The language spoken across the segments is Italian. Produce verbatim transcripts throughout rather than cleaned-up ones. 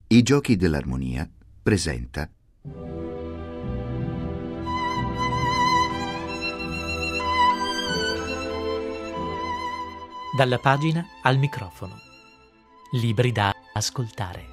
I Giochi dell'Armonia presenta Dalla pagina al microfono. Libri da ascoltare.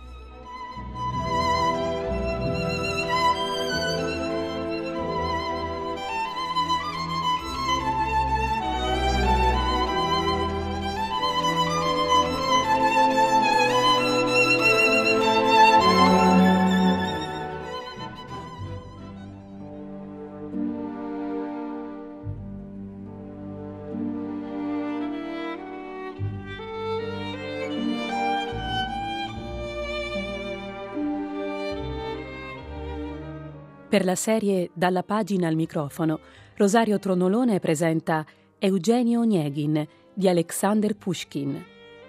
Per la serie Dalla pagina al microfono, Rosario Tronolone presenta Eugenio Onegin di Alexander Pushkin.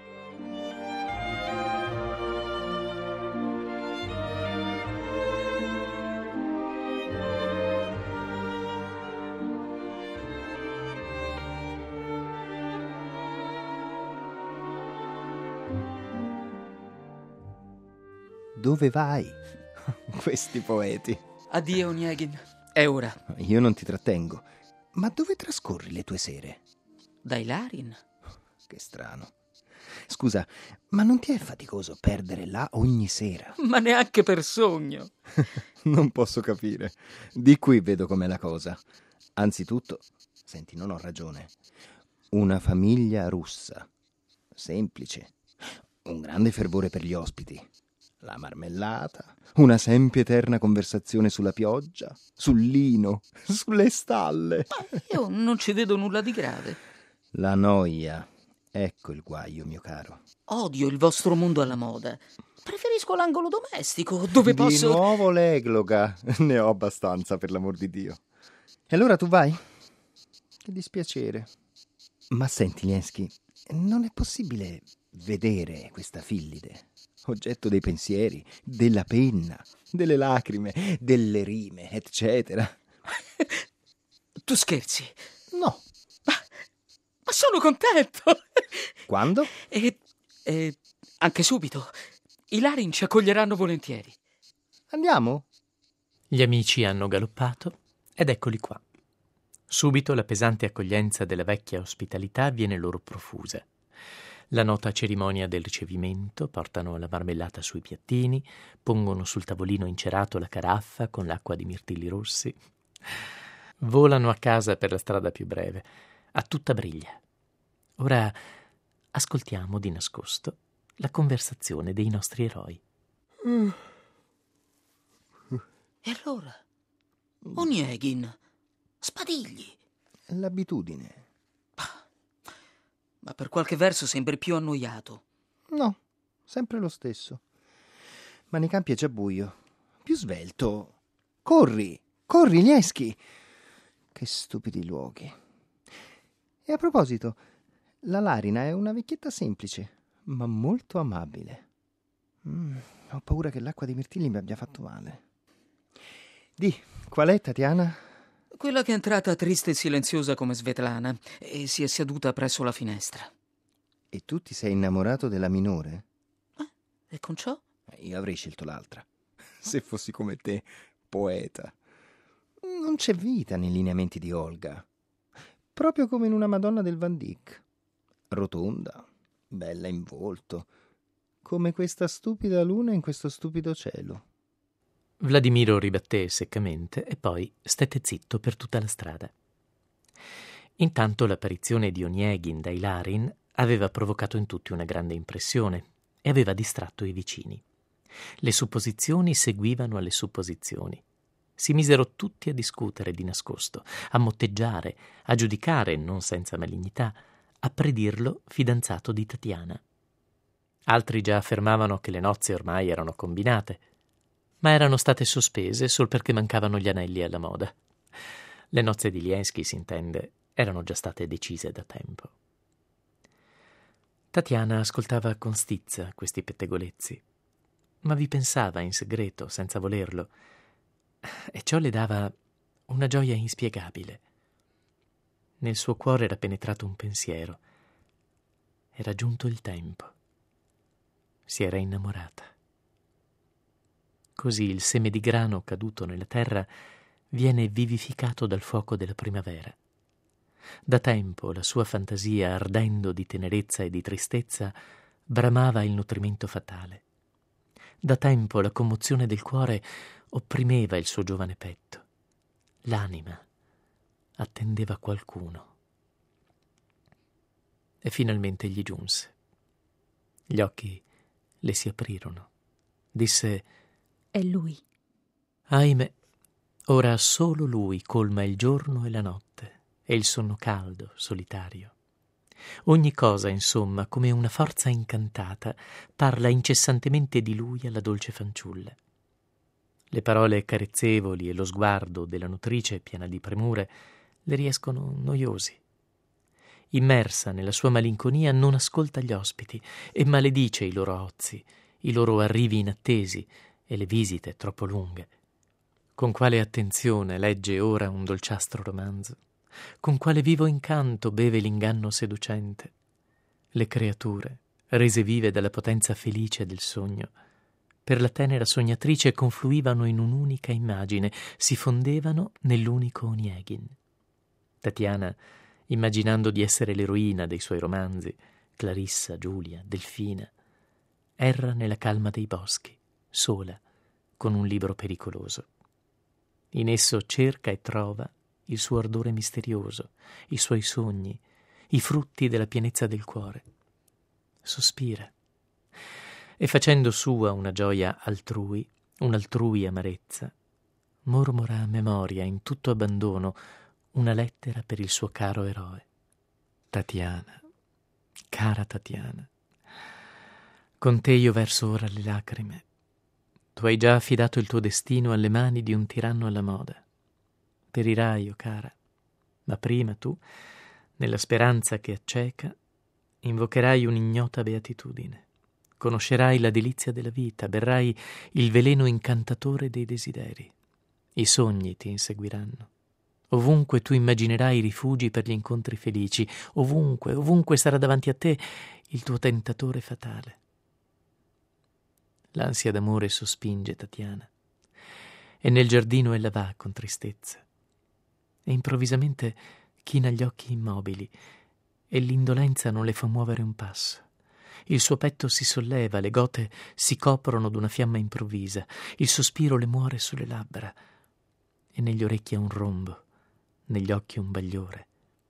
Dove vai? Questi poeti. Addio, Onegin. È ora. Io non ti trattengo. Ma dove trascorri le tue sere? Dai Larin. Che strano. Scusa, ma non ti è faticoso perdere là ogni sera? Ma neanche per sogno. Non posso capire. Di qui vedo com'è la cosa. Anzitutto, senti, non ho ragione. Una famiglia russa. Semplice. Un grande fervore per gli ospiti. La marmellata, una sempiterna conversazione sulla pioggia, sul lino, sulle stalle. Ma io non ci vedo nulla di grave. La noia, ecco il guaio, mio caro. Odio il vostro mondo alla moda. Preferisco l'angolo domestico, dove Di posso... Di nuovo l'egloga, ne ho abbastanza, per l'amor di Dio. E allora tu vai? Che dispiacere. Ma senti, Liensky, non è possibile vedere questa Fillide? Oggetto dei pensieri, della penna, delle lacrime, delle rime, eccetera. Tu scherzi? No. Ma, ma sono contento! Quando? E, e anche subito. I Larin ci accoglieranno volentieri. Andiamo? Gli amici hanno galoppato ed eccoli qua. Subito la pesante accoglienza della vecchia ospitalità viene loro profusa. La nota cerimonia del ricevimento, portano la marmellata sui piattini, pongono sul tavolino incerato la caraffa con l'acqua di mirtilli rossi. Volano a casa per la strada più breve, a tutta briglia. Ora ascoltiamo di nascosto la conversazione dei nostri eroi. E allora? Onegin, spadigli. L'abitudine. Ma per qualche verso sembri più annoiato. No, sempre lo stesso. Ma nei campi è già buio. Più svelto. Corri, corri, Liensky. Che stupidi luoghi. E a proposito, la Larina è una vecchietta semplice, ma molto amabile. Mm, ho paura che l'acqua dei mirtilli mi abbia fatto male. Di, qual è, Tatiana? Quella che è entrata triste e silenziosa come Svetlana e si è seduta presso la finestra. E tu ti sei innamorato della minore? Eh, e con ciò? Io avrei scelto l'altra. Se fossi come te, poeta. Non c'è vita nei lineamenti di Olga. Proprio come in una Madonna del Van Dyck. Rotonda, bella in volto, come questa stupida luna in questo stupido cielo. Vladimiro ribatté seccamente e poi stette zitto per tutta la strada. Intanto l'apparizione di Onegin dai Larin aveva provocato in tutti una grande impressione e aveva distratto i vicini. Le supposizioni seguivano alle supposizioni. Si misero tutti a discutere di nascosto, a motteggiare, a giudicare, non senza malignità, a predirlo fidanzato di Tatiana. Altri già affermavano che le nozze ormai erano combinate, ma erano state sospese sol perché mancavano gli anelli alla moda. Le nozze di Liensky, si intende, erano già state decise da tempo. Tatiana ascoltava con stizza questi pettegolezzi, ma vi pensava in segreto, senza volerlo, e ciò le dava una gioia inspiegabile. Nel suo cuore era penetrato un pensiero. Era giunto il tempo. Si era innamorata. Così il seme di grano caduto nella terra viene vivificato dal fuoco della primavera. Da tempo la sua fantasia, ardendo di tenerezza e di tristezza, bramava il nutrimento fatale. Da tempo la commozione del cuore opprimeva il suo giovane petto. L'anima attendeva qualcuno. E finalmente gli giunse. Gli occhi le si aprirono. Disse: È lui. Ahimè, ora solo lui colma il giorno e la notte, e il sonno caldo, solitario. Ogni cosa, insomma, come una forza incantata, parla incessantemente di lui alla dolce fanciulla. Le parole carezzevoli e lo sguardo della nutrice, piena di premure, le riescono noiosi. Immersa nella sua malinconia, non ascolta gli ospiti e maledice i loro ozi, i loro arrivi inattesi e le visite troppo lunghe. Con quale attenzione legge ora un dolciastro romanzo, con quale vivo incanto beve l'inganno seducente. Le creature, rese vive dalla potenza felice del sogno, per la tenera sognatrice confluivano in un'unica immagine, si fondevano nell'unico Onegin. Tatiana, immaginando di essere l'eroina dei suoi romanzi, Clarissa, Giulia, Delfina, erra nella calma dei boschi, sola, con un libro pericoloso. In esso cerca e trova il suo ardore misterioso, i suoi sogni, i frutti della pienezza del cuore. Sospira e, facendo sua una gioia altrui, un'altrui amarezza, mormora a memoria in tutto abbandono una lettera per il suo caro eroe. Tatiana, cara Tatiana, con te io verso ora le lacrime. Tu hai già affidato il tuo destino alle mani di un tiranno alla moda. Perirai, o cara, ma prima tu, nella speranza che acceca, invocherai un'ignota beatitudine. Conoscerai la delizia della vita, berrai il veleno incantatore dei desideri. I sogni ti inseguiranno. Ovunque tu immaginerai rifugi per gli incontri felici, ovunque, ovunque sarà davanti a te il tuo tentatore fatale. L'ansia d'amore sospinge Tatiana, e nel giardino ella va con tristezza, e improvvisamente china gli occhi immobili, e l'indolenza non le fa muovere un passo. Il suo petto si solleva, le gote si coprono d'una fiamma improvvisa, il sospiro le muore sulle labbra, e negli orecchi ha un rombo, negli occhi un bagliore.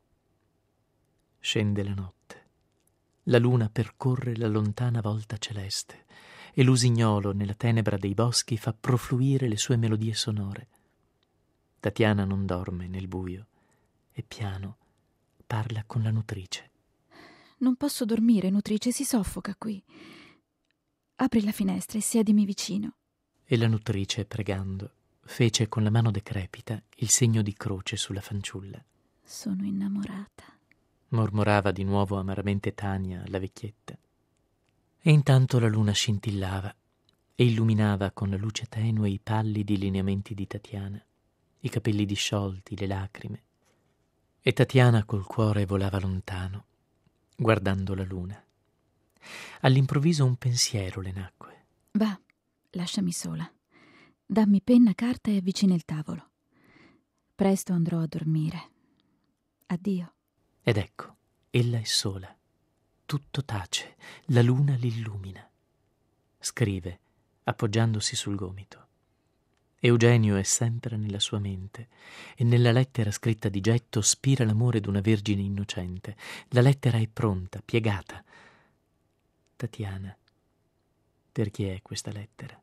Scende la notte, la luna percorre la lontana volta celeste, e l'usignolo nella tenebra dei boschi fa profluire le sue melodie sonore. Tatiana non dorme nel buio e piano parla con la nutrice. Non posso dormire, nutrice, si soffoca qui. Apri la finestra e siedimi vicino. E la nutrice, pregando, fece con la mano decrepita il segno di croce sulla fanciulla. Sono innamorata, mormorava di nuovo amaramente Tania, la vecchietta. E intanto la luna scintillava e illuminava con la luce tenue i pallidi lineamenti di Tatiana, i capelli disciolti, le lacrime. E Tatiana col cuore volava lontano, guardando la luna. All'improvviso un pensiero le nacque. Va, lasciami sola. Dammi penna, carta e avvicina il tavolo. Presto andrò a dormire. Addio. Ed ecco, ella è sola. Tutto tace, la luna l'illumina. Scrive, appoggiandosi sul gomito. Eugenio è sempre nella sua mente e nella lettera scritta di getto spira l'amore d'una vergine innocente. La lettera è pronta, piegata. Tatiana, per chi è questa lettera?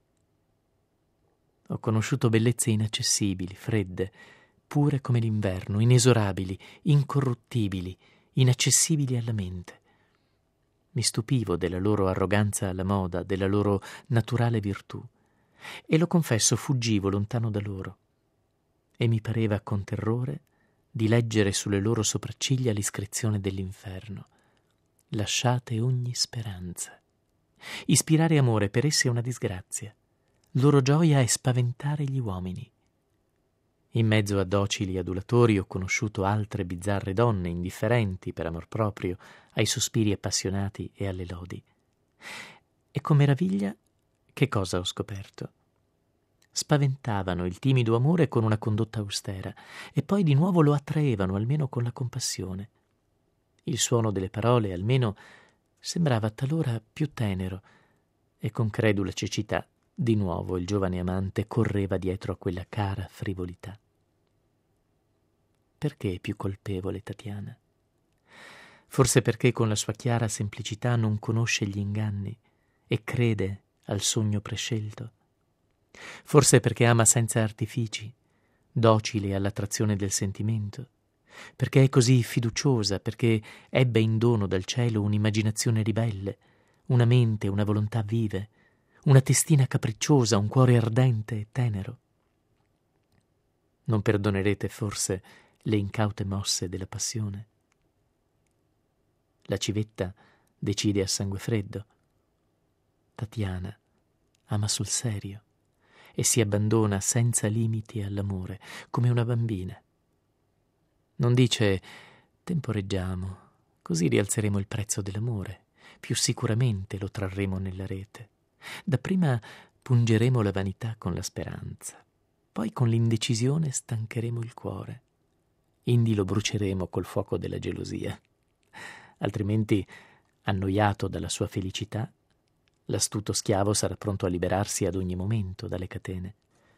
Ho conosciuto bellezze inaccessibili, fredde, pure come l'inverno, inesorabili, incorruttibili, inaccessibili alla mente. Mi stupivo della loro arroganza alla moda, della loro naturale virtù, e lo confesso, fuggivo lontano da loro, e mi pareva con terrore di leggere sulle loro sopracciglia l'iscrizione dell'inferno: lasciate ogni speranza. Ispirare amore per esse è una disgrazia, loro gioia è spaventare gli uomini. In mezzo a docili adulatori ho conosciuto altre bizzarre donne, indifferenti per amor proprio ai sospiri appassionati e alle lodi. E con meraviglia che cosa ho scoperto? spaventavano il timido amore con una condotta austera e poi di nuovo lo attraevano almeno con la compassione. Il suono delle parole almeno sembrava talora più tenero e con credula cecità di nuovo il giovane amante correva dietro a quella cara frivolità. Perché è più colpevole Tatiana? Forse perché con la sua chiara semplicità non conosce gli inganni e crede al sogno prescelto. Forse perché ama senza artifici, docile all'attrazione del sentimento, perché è così fiduciosa, perché ebbe in dono dal cielo un'immaginazione ribelle, una mente, una volontà vive, una testina capricciosa, un cuore ardente e tenero. Non perdonerete forse le incaute mosse della passione? La civetta decide a sangue freddo. Tatiana ama sul serio e si abbandona senza limiti all'amore, come una bambina. Non dice temporeggiamo, così rialzeremo il prezzo dell'amore, più sicuramente lo trarremo nella rete. Dapprima pungeremo la vanità con la speranza, poi con l'indecisione stancheremo il cuore, indi lo bruceremo col fuoco della gelosia. Altrimenti, annoiato dalla sua felicità, l'astuto schiavo sarà pronto a liberarsi ad ogni momento dalle catene.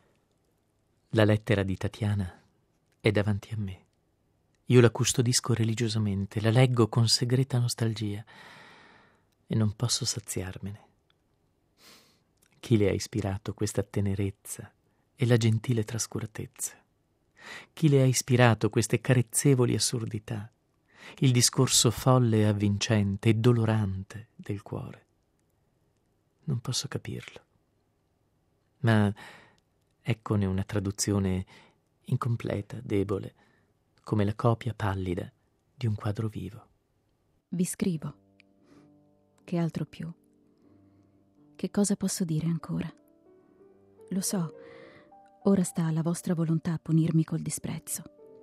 La lettera di Tatiana è davanti a me. Io la custodisco religiosamente, la leggo con segreta nostalgia e non posso saziarmene. Chi le ha ispirato questa tenerezza e la gentile trascuratezza? Chi le ha ispirato queste carezzevoli assurdità, il discorso folle e avvincente e dolorante del cuore? Non posso capirlo. Ma eccone una traduzione incompleta, debole, come la copia pallida di un quadro vivo. Vi scrivo. Che altro più? Che cosa posso dire ancora? Lo so, ora sta alla vostra volontà punirmi col disprezzo.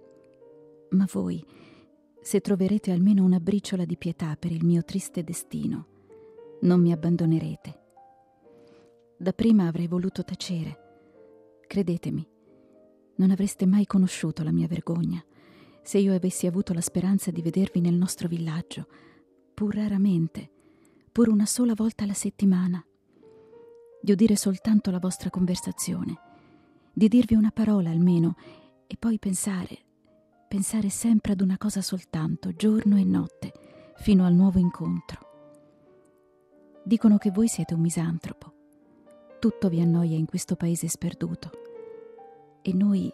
Ma voi, se troverete almeno una briciola di pietà per il mio triste destino, non mi abbandonerete. Dapprima avrei voluto tacere. Credetemi, non avreste mai conosciuto la mia vergogna se io avessi avuto la speranza di vedervi nel nostro villaggio, pur raramente, pur una sola volta alla settimana, di udire soltanto la vostra conversazione, di dirvi una parola almeno e poi pensare, pensare sempre ad una cosa soltanto, giorno e notte, fino al nuovo incontro. Dicono che voi siete un misantropo. Tutto vi annoia in questo paese sperduto. E noi...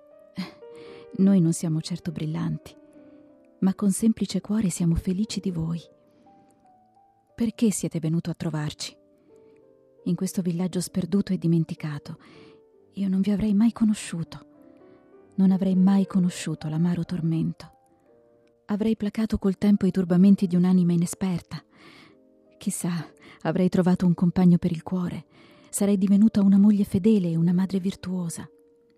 noi non siamo certo brillanti, ma con semplice cuore siamo felici di voi. Perché siete venuto a trovarci? In questo villaggio sperduto e dimenticato, io non vi avrei mai conosciuto. Non avrei mai conosciuto l'amaro tormento. Avrei placato col tempo i turbamenti di un'anima inesperta. Chissà, avrei trovato un compagno per il cuore. Sarei divenuta una moglie fedele e una madre virtuosa.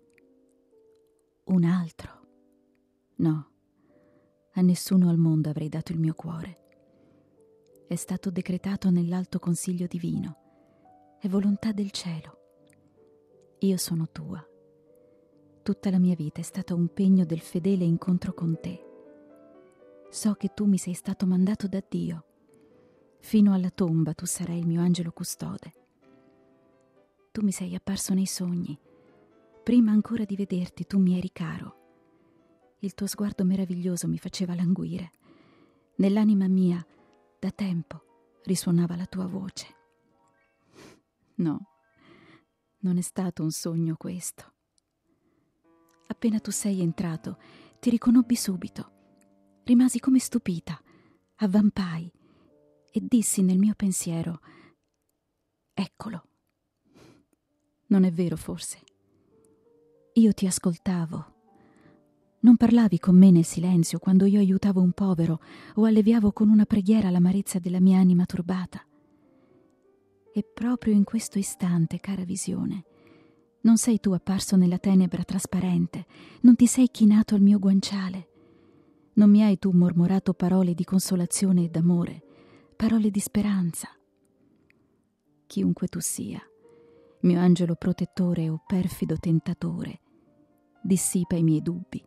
Un altro? No, a nessuno al mondo avrei dato il mio cuore. È stato decretato nell'alto consiglio divino. È volontà del cielo. Io sono tua. Tutta la mia vita è stata un pegno del fedele incontro con te. So che tu mi sei stato mandato da Dio. Fino alla tomba tu sarai il mio angelo custode. Tu mi sei apparso nei sogni. Prima ancora di vederti tu mi eri caro. Il tuo sguardo meraviglioso mi faceva languire. Nell'anima mia, da tempo, risuonava la tua voce. No, non è stato un sogno questo. Appena tu sei entrato, ti riconobbi subito. Rimasi come stupita, avvampai e dissi nel mio pensiero: eccolo. Non è vero, forse? Io ti ascoltavo. Non parlavi con me nel silenzio quando io aiutavo un povero o alleviavo con una preghiera l'amarezza della mia anima turbata. E proprio in questo istante, cara visione, non sei tu apparso nella tenebra trasparente, non ti sei chinato al mio guanciale, non mi hai tu mormorato parole di consolazione e d'amore, parole di speranza. Chiunque tu sia, mio angelo protettore o perfido tentatore, dissipa i miei dubbi.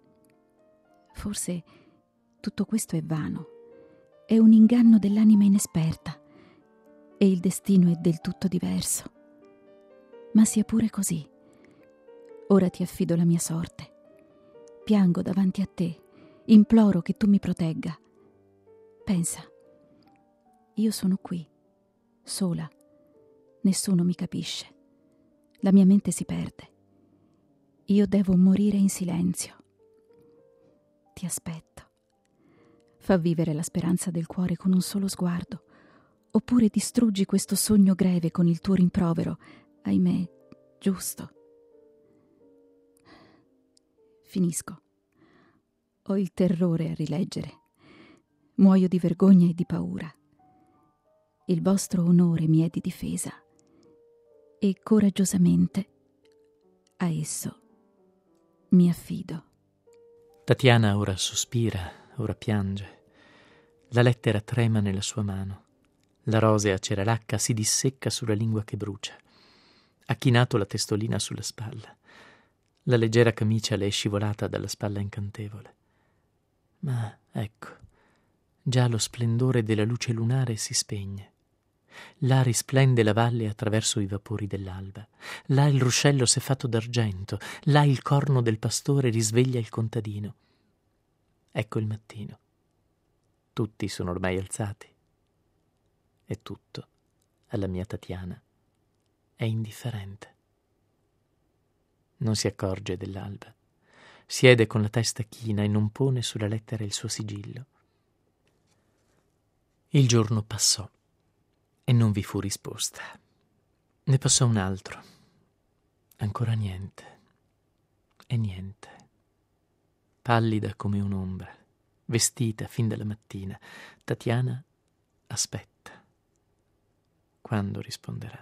Forse tutto questo è vano, è un inganno dell'anima inesperta e il destino è del tutto diverso. Ma sia pure così. Ora ti affido la mia sorte. Piango davanti a te, imploro che tu mi protegga. Pensa, io sono qui, sola, nessuno mi capisce, la mia mente si perde. Io devo morire in silenzio. Ti aspetto. Fa vivere la speranza del cuore con un solo sguardo, oppure distruggi questo sogno greve con il tuo rimprovero, ahimè, giusto. Finisco. Ho il terrore a rileggere. Muoio di vergogna e di paura. Il vostro onore mi è di difesa e coraggiosamente a esso mi affido. Tatiana ora sospira, ora piange. La lettera trema nella sua mano. La rosea ceralacca si dissecca sulla lingua che brucia. Ha chinato la testolina sulla spalla. La leggera camicia le è scivolata dalla spalla incantevole. Ma ecco, già lo splendore della luce lunare si spegne. Là risplende la valle attraverso i vapori dell'alba. Là il ruscello s'è fatto d'argento. Là il corno del pastore risveglia il contadino. Ecco il mattino. Tutti sono ormai alzati. E tutto, alla mia Tatiana, è indifferente. Non si accorge dell'alba. Siede con la testa china e non pone sulla lettera il suo sigillo. Il giorno passò e non vi fu risposta. Ne passò un altro. Ancora niente. E niente. Pallida come un'ombra, vestita fin dalla mattina, Tatiana aspetta. Quando risponderà?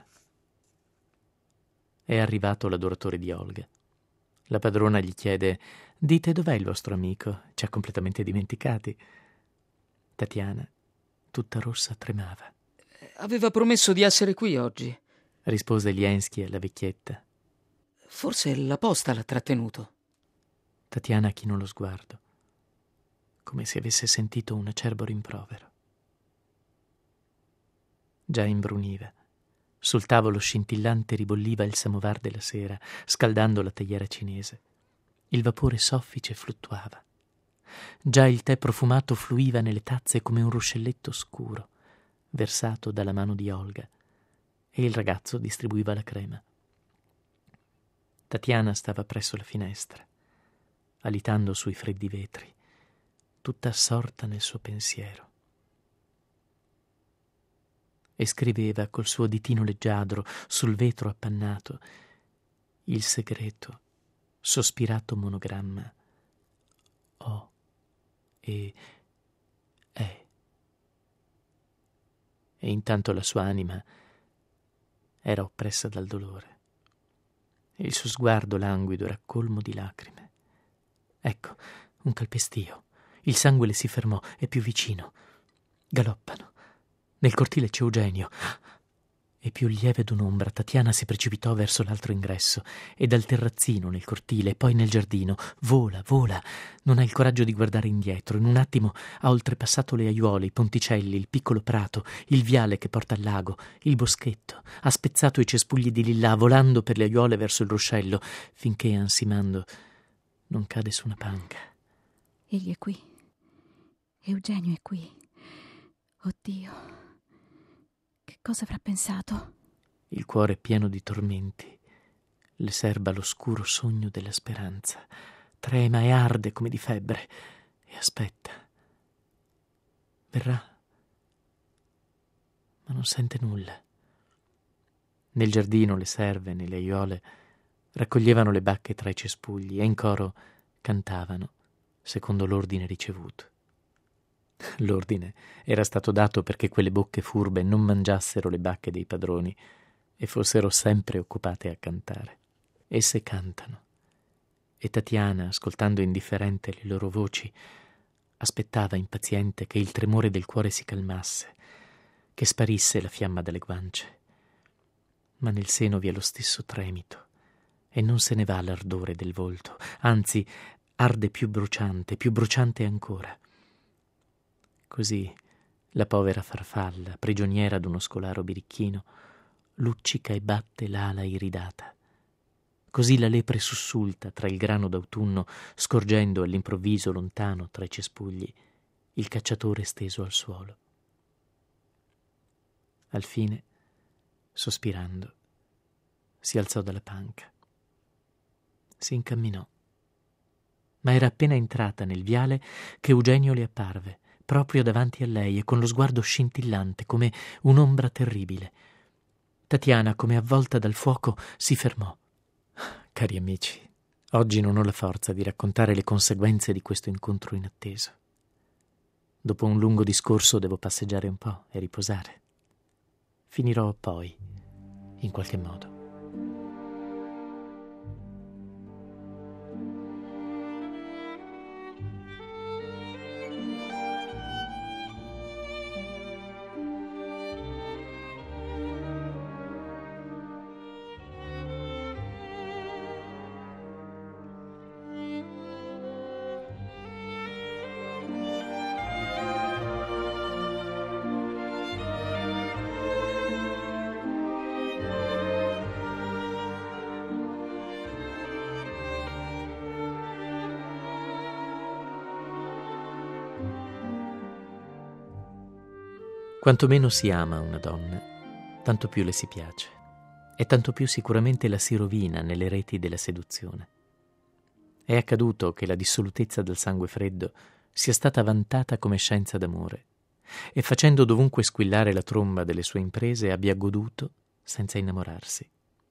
È arrivato l'adoratore di Olga. La padrona gli chiede: «Dite, dov'è il vostro amico? Ci ha completamente dimenticati». Tatiana, tutta rossa, tremava. Aveva promesso di essere qui oggi, rispose Liensky alla vecchietta. Forse la posta l'ha trattenuto. Tatiana chinò lo sguardo, come se avesse sentito un acerbo rimprovero. Già imbruniva. Sul tavolo scintillante ribolliva il samovar della sera, scaldando la teiera cinese. Il vapore soffice fluttuava. Già il tè profumato fluiva nelle tazze come un ruscelletto scuro, versato dalla mano di Olga, e il ragazzo distribuiva la crema. Tatiana stava presso la finestra, alitando sui freddi vetri, tutta assorta nel suo pensiero. E scriveva col suo ditino leggiadro sul vetro appannato il segreto, sospirato monogramma O e E. E intanto la sua anima era oppressa dal dolore e il suo sguardo languido era colmo di lacrime. Ecco, un calpestio. Il sangue le si fermò, è più vicino. Galoppano. Nel cortile c'è Eugenio. E più lieve d'un'ombra, Tatiana si precipitò verso l'altro ingresso e dal terrazzino nel cortile e poi nel giardino. Vola, vola. Non ha il coraggio di guardare indietro. In un attimo ha oltrepassato le aiuole, i ponticelli, il piccolo prato, il viale che porta al lago, il boschetto. Ha spezzato i cespugli di lillà, volando per le aiuole verso il ruscello, finché, ansimando, non cade su una panca. Egli è qui. Eugenio è qui. Oddio. Che cosa avrà pensato? Il cuore pieno di tormenti le serba l'oscuro sogno della speranza. Trema e arde come di febbre e aspetta. Verrà, ma non sente nulla. Nel giardino le serve, nelle aiuole, raccoglievano le bacche tra i cespugli e in coro cantavano, secondo l'ordine ricevuto. L'ordine era stato dato perché quelle bocche furbe non mangiassero le bacche dei padroni e fossero sempre occupate a cantare. Esse cantano, e Tatiana, ascoltando indifferente le loro voci, aspettava impaziente che il tremore del cuore si calmasse, che sparisse la fiamma dalle guance. ma nel seno vi è lo stesso tremito e non se ne va l'ardore del volto, anzi arde più bruciante, più bruciante ancora. Così la povera farfalla, prigioniera d'uno scolaro birichino, luccica e batte l'ala iridata. Così la lepre sussulta tra il grano d'autunno, scorgendo all'improvviso lontano tra i cespugli il cacciatore steso al suolo. Al fine, sospirando, si alzò dalla panca. Si incamminò, ma era appena entrata nel viale che Eugenio le apparve, proprio davanti a lei e con lo sguardo scintillante come un'ombra terribile. Tatiana, come avvolta dal fuoco, si fermò. Cari amici, oggi non ho la forza di raccontare le conseguenze di questo incontro inatteso. Dopo un lungo discorso devo passeggiare un po' e riposare. Finirò poi, in qualche modo. Quanto meno si ama una donna, tanto più le si piace, e tanto più sicuramente la si rovina nelle reti della seduzione. È accaduto che la dissolutezza del sangue freddo sia stata vantata come scienza d'amore, e facendo dovunque squillare la tromba delle sue imprese abbia goduto senza innamorarsi.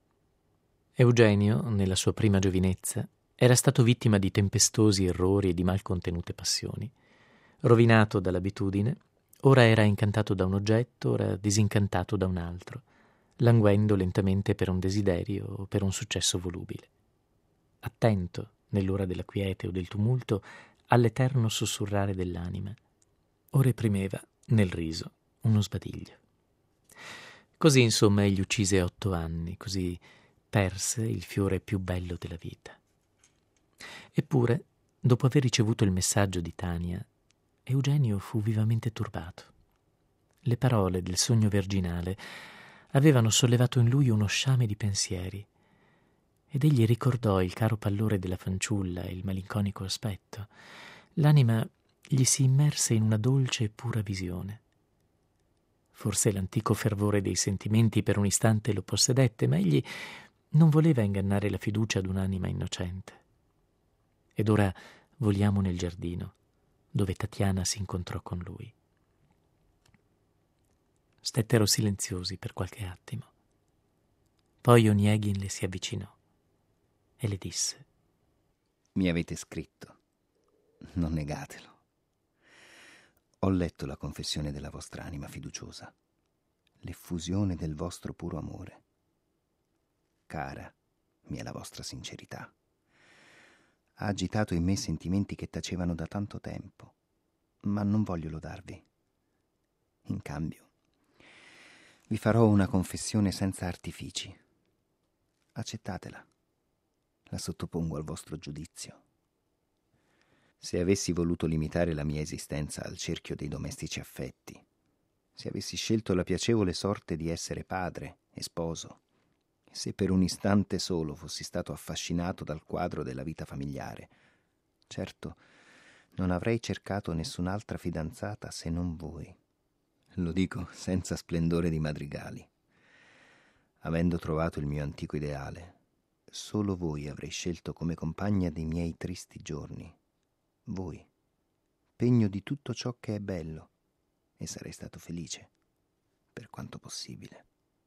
Eugenio, nella sua prima giovinezza, era stato vittima di tempestosi errori e di mal contenute passioni. Rovinato dall'abitudine, ora era incantato da un oggetto, ora disincantato da un altro, languendo lentamente per un desiderio o per un successo volubile. Attento, nell'ora della quiete o del tumulto, all'eterno sussurrare dell'anima, o reprimeva, nel riso, uno sbadiglio. Così, insomma, egli uccise otto anni, così perse il fiore più bello della vita. Eppure, dopo aver ricevuto il messaggio di Tania, Eugenio fu vivamente turbato. Le parole del sogno virginale avevano sollevato in lui uno sciame di pensieri, ed egli ricordò il caro pallore della fanciulla e il malinconico aspetto. L'anima gli si immerse in una dolce e pura visione. Forse l'antico fervore dei sentimenti per un istante lo possedette, ma egli non voleva ingannare la fiducia ad un'anima innocente. Ed ora voliamo nel giardino, dove Tatiana si incontrò con lui. Stettero silenziosi per qualche attimo. Poi Onieghin le si avvicinò e le disse: Mi avete scritto, non negatelo. Ho letto la confessione della vostra anima fiduciosa, l'effusione del vostro puro amore. Cara mi è la vostra sincerità. Ha agitato in me sentimenti che tacevano da tanto tempo, ma non voglio lodarvi. In cambio, vi farò una confessione senza artifici. Accettatela. La sottopongo al vostro giudizio. Se avessi voluto limitare la mia esistenza al cerchio dei domestici affetti, se avessi scelto la piacevole sorte di essere padre e sposo, se per un istante solo fossi stato affascinato dal quadro della vita familiare, certo non avrei cercato nessun'altra fidanzata se non voi. Lo dico senza splendore di madrigali. Avendo trovato il mio antico ideale, solo voi avrei scelto come compagna dei miei tristi giorni. Voi, pegno di tutto ciò che è bello, e sarei stato felice, per quanto possibile.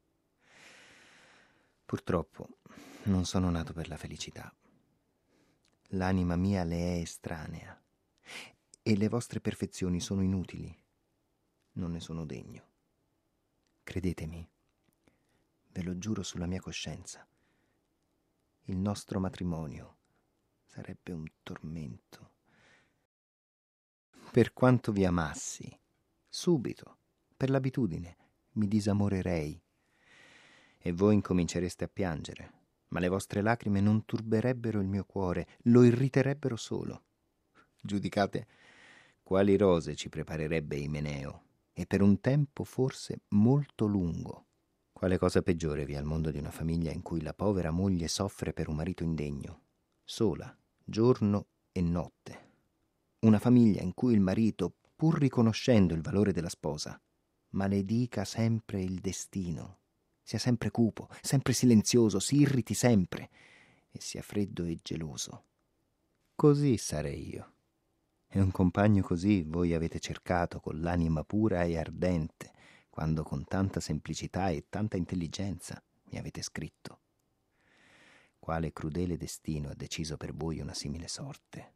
Purtroppo non sono nato per la felicità. L'anima mia le è estranea, e le vostre perfezioni sono inutili. Non ne sono degno. Credetemi, ve lo giuro sulla mia coscienza, il nostro matrimonio sarebbe un tormento. Per quanto vi amassi, subito, per l'abitudine, mi disamorerei. e voi incomincereste a piangere, ma le vostre lacrime non turberebbero il mio cuore, lo irriterebbero solo. Giudicate quali rose ci preparerebbe Imeneo, e per un tempo forse molto lungo. Quale cosa peggiore vi è al mondo di una famiglia in cui la povera moglie soffre per un marito indegno, sola, giorno e notte? Una famiglia in cui il marito, pur riconoscendo il valore della sposa, maledica sempre il destino, sia sempre cupo, sempre silenzioso, si irriti sempre e sia freddo e geloso. Così sarei io. E un compagno così voi avete cercato con l'anima pura e ardente, quando con tanta semplicità e tanta intelligenza mi avete scritto. Quale crudele destino ha deciso per voi una simile sorte?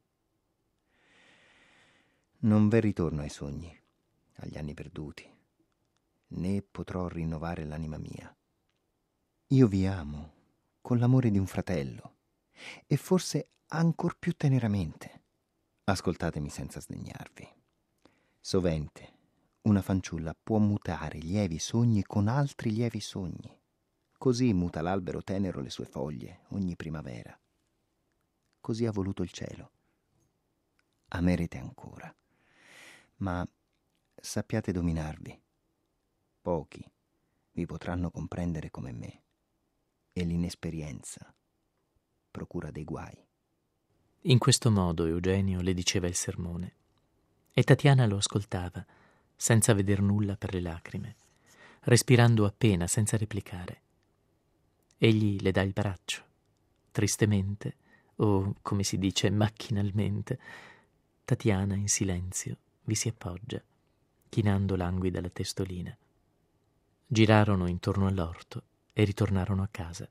Non v'è ritorno ai sogni, agli anni perduti, né potrò rinnovare l'anima mia. Io vi amo con l'amore di un fratello, e forse ancor più teneramente. Ascoltatemi senza sdegnarvi. Sovente una fanciulla può mutare lievi sogni con altri lievi sogni. Così muta l'albero tenero le sue foglie ogni primavera. Così ha voluto il cielo. Amerete ancora, ma sappiate dominarvi. Pochi vi potranno comprendere come me, e l'inesperienza procura dei guai. In questo modo Eugenio le diceva il sermone, e Tatiana lo ascoltava, senza veder nulla per le lacrime, respirando appena, senza replicare. Egli le dà il braccio, tristemente, o come si dice macchinalmente. Tatiana, in silenzio, vi si appoggia, chinando languida la testolina. Girarono intorno all'orto e ritornarono a casa.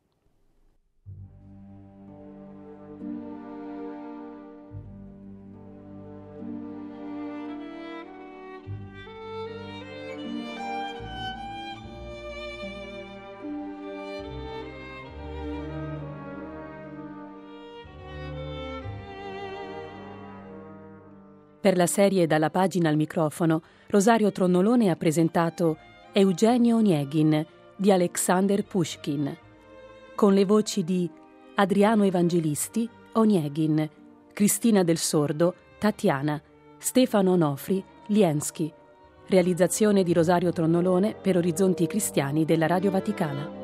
Per la serie Dalla pagina al microfono, Rosario Tronnolone ha presentato Eugenio Onegin di Alexander Pushkin, con le voci di Adriano Evangelisti, Onegin, Cristina Del Sordo, Tatiana, Stefano Onofri, Liensky. Realizzazione di Rosario Tronnolone per Orizzonti Cristiani della Radio Vaticana.